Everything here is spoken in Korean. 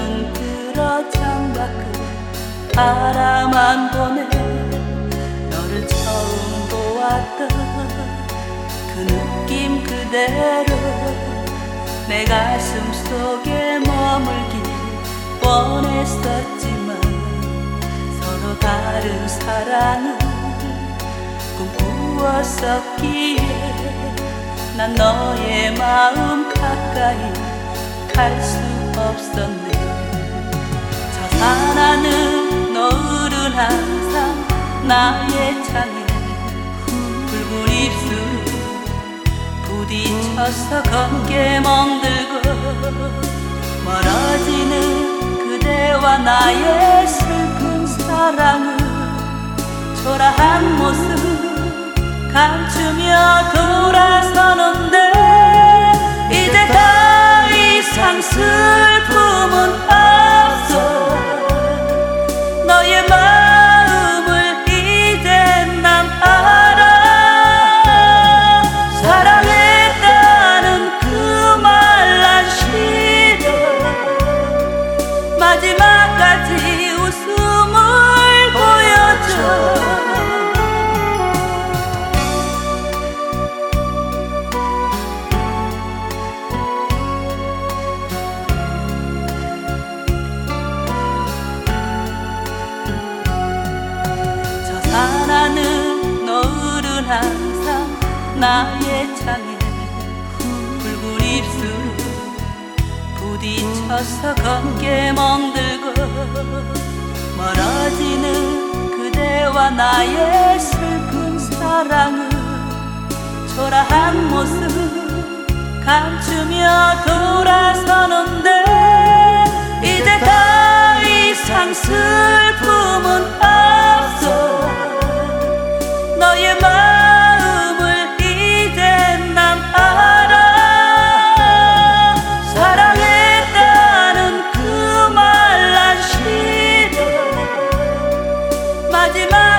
눈 들어 창밖을 바라만 보네. 너를 처음 보았던 그 느낌 그대로 내 가슴 속에 머물길 원했었지만 서로 다른 사랑을 꿈꾸었었기에 난 너의 마음 가까이 갈 수 없었네. 저 사나는 노을은 항상 나의 창에 붉은 입술을 부딪혀서 검게 멍들고 멀어지는 그대와 나의 슬픈 사랑을 초라한 모습 감추며 돌아서는데 이제 더 이상 슬픔은 없어. 너의 마음을 이젠 난 알아. 사랑했다는 그 말 난 싫어. 마지막까지 웃음을 보여줘. 나는 노을은 항상 나의 창에 붉은 입술을 부딪혀서 검게 멍들고 멀어지는 그대와 나의 슬픈 사랑을 초라한 모습 감추며 돌아서는데 이제 더 이상 슬픔은 없어. 너의 마음을 이젠 난 알아. 사랑했다는 그 말 난 싫어. 마지막